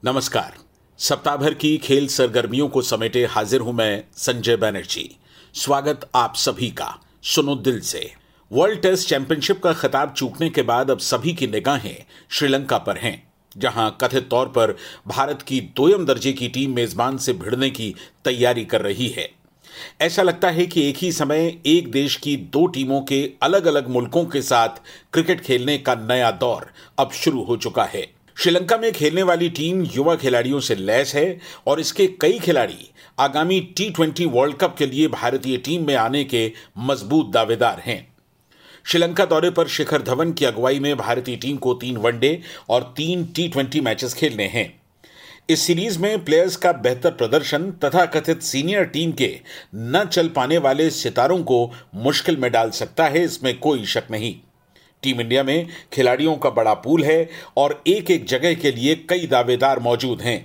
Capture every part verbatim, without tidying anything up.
नमस्कार। सप्ताह भर की खेल सरगर्मियों को समेटे हाजिर हूं मैं संजय बैनर्जी। स्वागत आप सभी का। सुनो दिल से। वर्ल्ड टेस्ट चैंपियनशिप का खिताब चूकने के बाद अब सभी की निगाहें श्रीलंका पर हैं, जहां कथित तौर पर भारत की दोयम दर्जे की टीम मेजबान से भिड़ने की तैयारी कर रही है। ऐसा लगता है कि एक ही समय एक देश की दो टीमों के अलग अलग मुल्कों के साथ क्रिकेट खेलने का नया दौर अब शुरू हो चुका है। श्रीलंका में खेलने वाली टीम युवा खिलाड़ियों से लैस है और इसके कई खिलाड़ी आगामी टी ट्वेंटी वर्ल्ड कप के लिए भारतीय टीम में आने के मजबूत दावेदार हैं। श्रीलंका दौरे पर शिखर धवन की अगुवाई में भारतीय टीम को तीन वनडे और तीन टी ट्वेंटी मैचेस खेलने हैं। इस सीरीज में प्लेयर्स का बेहतर प्रदर्शन तथा कथित सीनियर टीम के न चल पाने वाले सितारों को मुश्किल में डाल सकता है, इसमें कोई शक नहीं। टीम इंडिया में खिलाड़ियों का बड़ा पूल है और एक एक जगह के लिए कई दावेदार मौजूद हैं।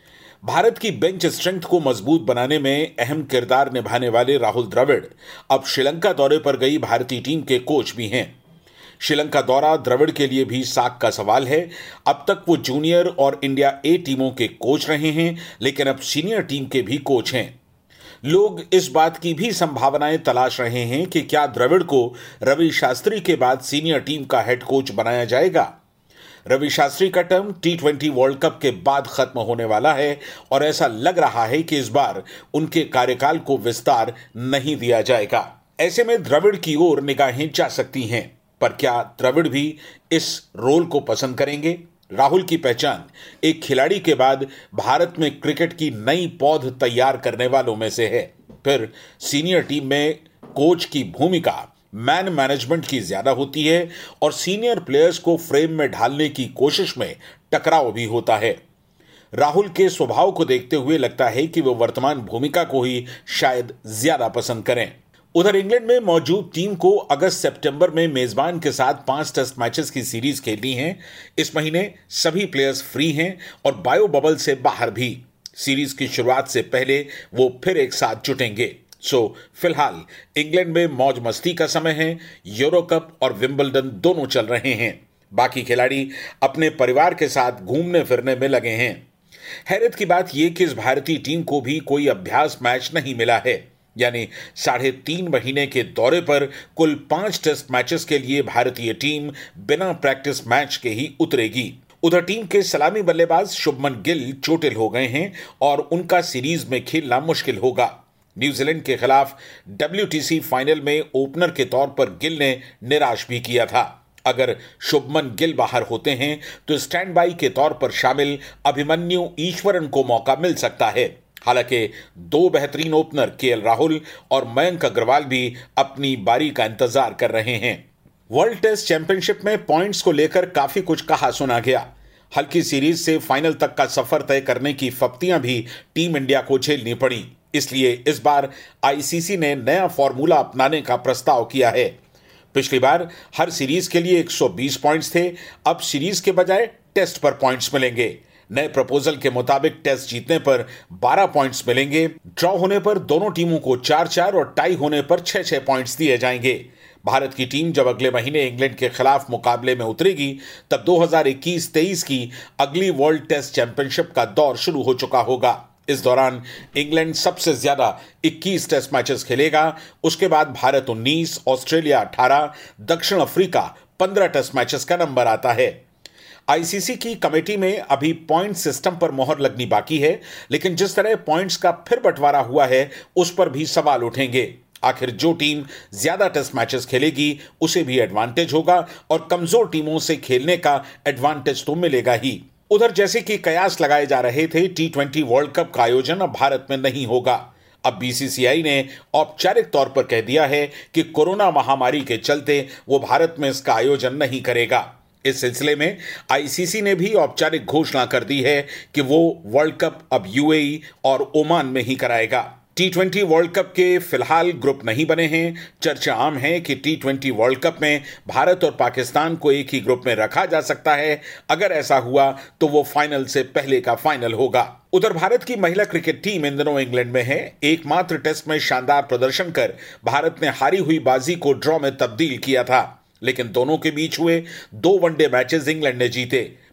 भारत की बेंच स्ट्रेंथ को मजबूत बनाने में अहम किरदार निभाने वाले राहुल द्रविड़ अब श्रीलंका दौरे पर गई भारतीय टीम के कोच भी हैं। श्रीलंका दौरा द्रविड़ के लिए भी साख का सवाल है। अब तक वो जूनियर और इंडिया ए टीमों के कोच रहे हैं, लेकिन अब सीनियर टीम के भी कोच हैं। लोग इस बात की भी संभावनाएं तलाश रहे हैं कि क्या द्रविड़ को रवि शास्त्री के बाद सीनियर टीम का हेड कोच बनाया जाएगा। रवि शास्त्री का term T twenty world cup के बाद खत्म होने वाला है और ऐसा लग रहा है कि इस बार उनके कार्यकाल को विस्तार नहीं दिया जाएगा। ऐसे में द्रविड़ की ओर निगाहें जा सकती हैं, पर क्या द्रविड़ भी इस रोल को पसंद करेंगे? राहुल की पहचान एक खिलाड़ी के बाद भारत में क्रिकेट की नई पौध तैयार करने वालों में से है। फिर सीनियर टीम में कोच की भूमिका मैन मैनेजमेंट की ज्यादा होती है और सीनियर प्लेयर्स को फ्रेम में ढालने की कोशिश में टकराव भी होता है। राहुल के स्वभाव को देखते हुए लगता है कि वो वर्तमान भूमिका को ही शायद ज्यादा पसंद करें। उधर इंग्लैंड में मौजूद टीम को अगस्त सितंबर में मेजबान के साथ पांच टेस्ट मैचेस की सीरीज खेलनी है। इस महीने सभी प्लेयर्स फ्री हैं और बायो बबल से बाहर भी। सीरीज की शुरुआत से पहले वो फिर एक साथ जुटेंगे। सो फिलहाल इंग्लैंड में मौज मस्ती का समय है। यूरो कप और विंबलडन दोनों चल रहे हैं। बाकी खिलाड़ी अपने परिवार के साथ घूमने फिरने में लगे हैं। हैरत की बात यह कि इस भारतीय टीम को भी कोई अभ्यास मैच नहीं मिला है, यानी साढ़े तीन महीने के दौरे पर कुल पांच टेस्ट मैचेस के लिए भारतीय टीम बिना प्रैक्टिस मैच के ही उतरेगी। उधर टीम के सलामी बल्लेबाज शुभमन गिल चोटिल हो गए हैं और उनका सीरीज में खेलना मुश्किल होगा। न्यूजीलैंड के खिलाफ डब्ल्यूटीसी फाइनल में ओपनर के तौर पर गिल ने निराश भी किया था। अगर शुभमन गिल बाहर होते हैं तो स्टैंड बाई के तौर पर शामिल अभिमन्यु ईश्वरन को मौका मिल सकता है। हालांकि दो बेहतरीन ओपनर केएल राहुल और मयंक अग्रवाल भी अपनी बारी का इंतजार कर रहे हैं। वर्ल्ड टेस्ट चैंपियनशिप में पॉइंट्स को लेकर काफी कुछ कहा सुना गया। हल्की सीरीज से फाइनल तक का सफर तय करने की फप्तियां भी टीम इंडिया को झेलनी पड़ी। इसलिए इस बार आईसीसी ने नया फॉर्मूला अपनाने का प्रस्ताव किया है। पिछली बार हर सीरीज के लिए एक सौ बीस पॉइंट्स थे, अब सीरीज के बजाय टेस्ट पर पॉइंट्स मिलेंगे। नए प्रपोजल के मुताबिक टेस्ट जीतने पर बारह पॉइंट्स मिलेंगे, ड्रॉ होने पर दोनों टीमों को चार चार और टाई होने पर छह छह पॉइंट्स दिए जाएंगे। भारत की टीम जब अगले महीने इंग्लैंड के खिलाफ मुकाबले में उतरेगी तब दो हज़ार इक्कीस तेईस की अगली वर्ल्ड टेस्ट चैंपियनशिप का दौर शुरू हो चुका होगा। इस दौरान इंग्लैंड सबसे ज्यादा इक्कीस टेस्ट मैचेस खेलेगा। उसके बाद भारत उन्नीस, ऑस्ट्रेलिया अठारह, दक्षिण अफ्रीका पंद्रह टेस्ट मैचेस का नंबर आता है। आईसीसी की कमेटी में अभी पॉइंट सिस्टम पर मोहर लगनी बाकी है, लेकिन जिस तरह पॉइंट्स का फिर बंटवारा हुआ है उस पर भी सवाल उठेंगे। आखिर जो टीम ज्यादा टेस्ट मैचेस खेलेगी उसे भी एडवांटेज होगा और कमजोर टीमों से खेलने का एडवांटेज तो मिलेगा ही। उधर जैसे कि कयास लगाए जा रहे थे, टी ट्वेंटी वर्ल्ड कप का आयोजन अब भारत में नहीं होगा। अब बीसीसीआई ने औपचारिक तौर पर कह दिया है कि कोरोना महामारी के चलते वो भारत में इसका आयोजन नहीं करेगा। इस सिलसिले में आईसीसी ने भी औपचारिक घोषणा कर दी है कि वो वर्ल्ड कप अब यूएई और ओमान में ही कराएगा। टी ट्वेंटी वर्ल्ड कप के फिलहाल ग्रुप नहीं बने हैं। चर्चा आम है कि टी ट्वेंटी वर्ल्ड कप में भारत और पाकिस्तान को एक ही ग्रुप में रखा जा सकता है। अगर ऐसा हुआ तो वो फाइनल से पहले का फाइनल होगा। उधर भारत की महिला क्रिकेट टीम इन दिनों इंग्लैंड में है। एकमात्र टेस्ट में शानदार प्रदर्शन कर भारत ने हारी हुई बाजी को ड्रॉ में तब्दील किया था, लेकिन दोनों के बीच हुए दो वनडे मैचेस इंग्लैंड ने जीते।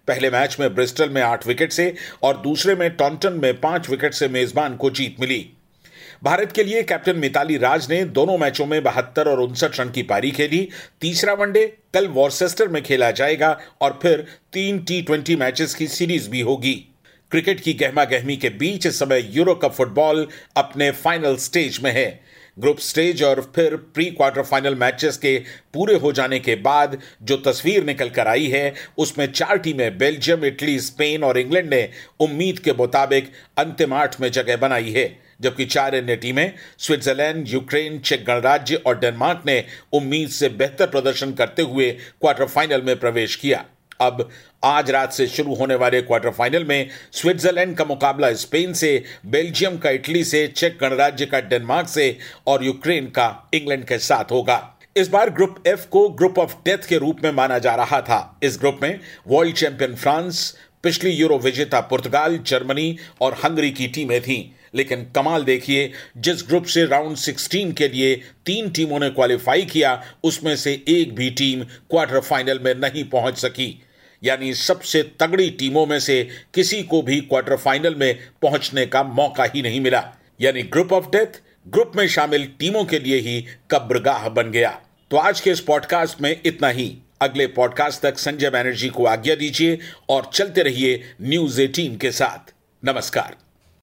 पहले मैच में ब्रिस्टल में आठ विकेट से और दूसरे में टॉन्टन में पांच विकेट से मेजबान को जीत मिली। भारत के लिए कैप्टन मिताली राज ने दोनों मैचों में बहत्तर और उनसठ रन की पारी खेली। तीसरा वनडे कल वॉर्सेस्टर में खेला जाएगा और फिर तीन टी ट्वेंटी मैचेस की सीरीज भी होगी। क्रिकेट की गहमा गहमी के बीच इस समय यूरो कप फुटबॉल अपने फाइनल स्टेज में है। ग्रुप स्टेज और फिर प्री क्वार्टर फाइनल मैचेस के पूरे हो जाने के बाद जो तस्वीर निकल कर आई है उसमें चार टीमें बेल्जियम, इटली, स्पेन और इंग्लैंड ने उम्मीद के मुताबिक अंतिम आठ में जगह बनाई है, जबकि चार अन्य टीमें स्विट्जरलैंड, यूक्रेन, चेक गणराज्य और डेनमार्क ने उम्मीद से बेहतर प्रदर्शन करते हुए क्वार्टर फाइनल में प्रवेश किया। अब आज रात से शुरू होने वाले क्वार्टर फाइनल में स्विट्जरलैंड का मुकाबला स्पेन से, बेल्जियम का इटली से, चेक गणराज्य का डेनमार्क से और यूक्रेन का इंग्लैंड के साथ होगा। इस बार ग्रुप एफ को ग्रुप ऑफ डेथ के रूप में माना जा रहा था। इस ग्रुप में वर्ल्ड चैंपियन फ्रांस, पिछली यूरो विजेता पुर्तगाल, जर्मनी और हंगरी की टीमें थीं। लेकिन कमाल देखिए, जिस ग्रुप से राउंड सोलह के लिए तीन टीमों ने क्वालिफाई किया उसमें से एक भी टीम क्वार्टर फाइनल में नहीं पहुंच सकी। यानी सबसे तगड़ी टीमों में से किसी को भी क्वार्टर फाइनल में पहुंचने का मौका ही नहीं मिला। यानी ग्रुप ऑफ डेथ ग्रुप में शामिल टीमों के लिए ही कब्रगाह बन गया। तो आज के इस पॉडकास्ट में इतना ही। अगले पॉडकास्ट तक संजय बैनर्जी को आज्ञा दीजिए और चलते रहिए न्यूज़ अठारह के साथ। नमस्कार।